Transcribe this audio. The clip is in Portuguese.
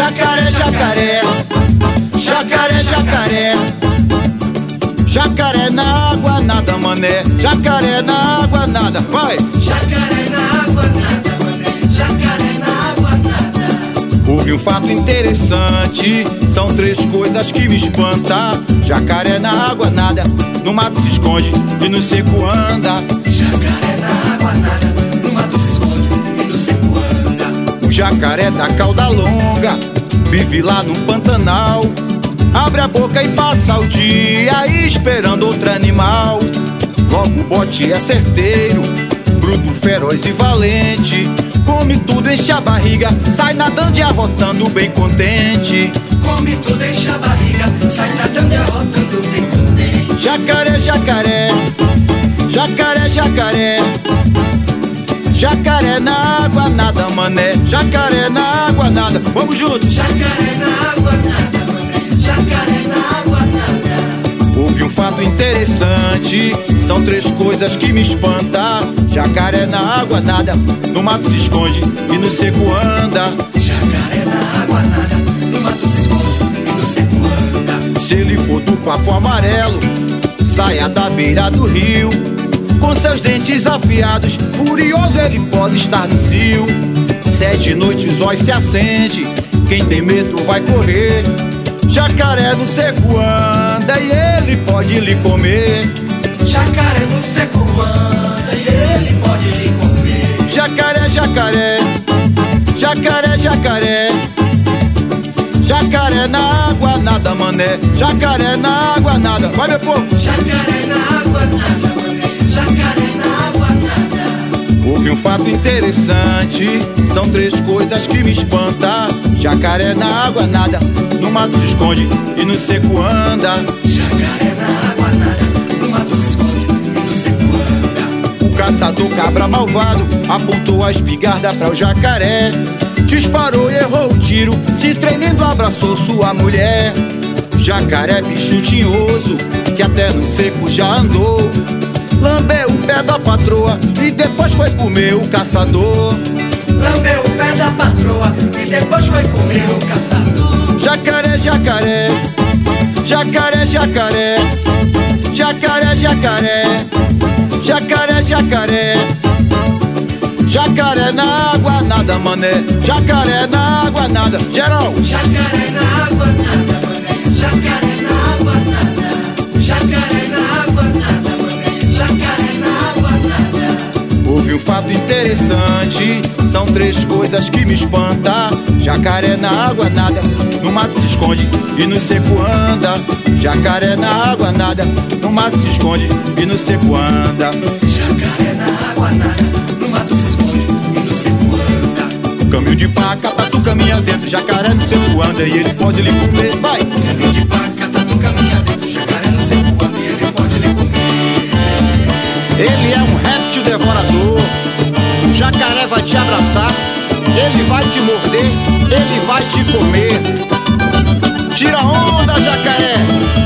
Jacaré, jacaré, jacaré, jacaré. Jacaré na água nada, mané. Jacaré na água nada, vai. Jacaré na água nada, mané. Jacaré na água nada. Houve um fato interessante, são três coisas que me espantam. Jacaré na água nada, no mato se esconde e no seco anda. Jacaré na água nada, no mato se esconde e no seco anda. O jacaré da cauda longa vive lá num pantanal. Abre a boca e passa o dia esperando outro animal. Logo o bote é certeiro, bruto, feroz e valente. Come tudo, enche a barriga, sai nadando e arrotando bem contente. Come tudo, enche a barriga, sai nadando e arrotando bem contente. Jacaré, jacaré, jacaré, jacaré. Jacaré na água nada, mané. Jacaré na água nada, vamos junto. Jacaré na água nada, mané. Jacaré na água nada. Houve um fato interessante, são três coisas que me espantam. Jacaré na água nada, no mato se esconde e no seco anda. Jacaré na água nada, no mato se esconde e no seco anda. Se ele for do papo amarelo, saia da beira do rio. Com seus dentes afiados, furioso ele pode estar no cio. Se é de noite os olhos se acende, quem tem medo vai correr. Jacaré no seco anda e ele pode lhe comer. Jacaré no seco anda e ele pode lhe comer. Jacaré, jacaré, jacaré, jacaré. Jacaré na água nada, mané. Jacaré na água nada, vai meu povo. Jacaré na água nada, mané. Jacaré na água nada. Houve um fato interessante, são três coisas que me espantam. Jacaré na água nada, no mato se esconde e no seco anda. Jacaré na água nada, no mato se esconde e no seco anda. O caçador cabra malvado apontou a espingarda para o jacaré. Disparou e errou o tiro, se tremendo abraçou sua mulher. Jacaré bicho tinhoso, que até no seco já andou. Lambeu o pé da patroa e depois foi comer o caçador. Lambeu o pé da patroa e depois foi comer o caçador. Jacaré, jacaré, jacaré, jacaré. Jacaré, jacaré, jacaré, jacaré. Jacaré na água nada, mané. Jacaré na água nada, geral. Jacaré na água nada, mané. Jacaré na água nada. Jacaré na água nada, mané. Jacaré na água nada. Houve um fato interessante, são três coisas que me espantam. Jacaré na água nada, no mato se esconde e no seco anda. Jacaré na água nada, no mato se esconde e no seco anda. Jacaré na água nada, no mato se esconde e no seco anda. Caminho de paca, tatu caminha dentro, jacaré no seco anda e ele pode lhe comer, vai. Caminho de paca, tatu caminha dentro, jacaré no seco anda e ele pode lhe comer. Ele é um réptil devorador, o jacaré vai te abraçar, ele vai te morder, ele vai te comer. Tira onda, jacaré!